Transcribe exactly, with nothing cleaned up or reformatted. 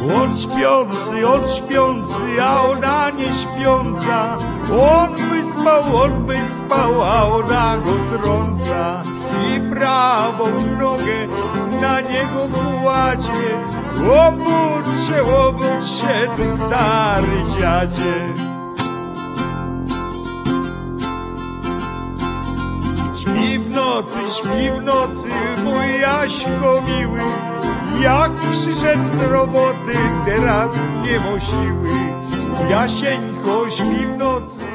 On śpiący, on śpiący, a ona nie śpiąca. On by spał, on by spał, a ona go trąca. I prawą nogę na niego kładzie. Obudź się, obudź się, ty stary dziadzie. Śpi w nocy, śpi w nocy, mój Jaśko miły. Jak przyszedł z roboty, teraz nie ma siły. Jasieńko śpi w nocy.